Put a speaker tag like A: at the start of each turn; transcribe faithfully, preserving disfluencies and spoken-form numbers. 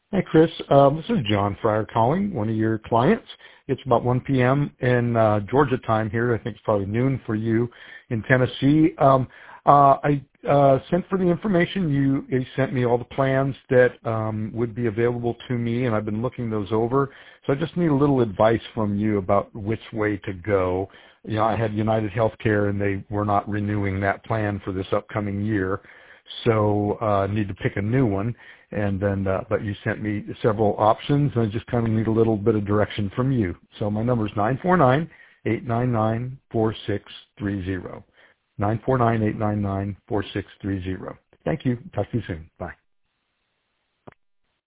A: Hi, Chris. Um, this is John Fryer calling, one of your clients. It's about one p.m. in uh, Georgia time here. I think it's probably noon for you in Tennessee. Um, uh, I uh, sent for the information. You, you sent me all the plans that um, would be available to me, and I've been looking those over. So I just need a little advice from you about which way to go. You know, I had United Healthcare, and they were not renewing that plan for this upcoming year. So I uh, need to pick a new one. And then, uh, but you sent me several options, and I just kind of need a little bit of direction from you. So my number is nine four nine, eight nine nine, four six three zero. nine four nine, eight nine nine, four six three zero. Thank you. Talk to you soon. Bye.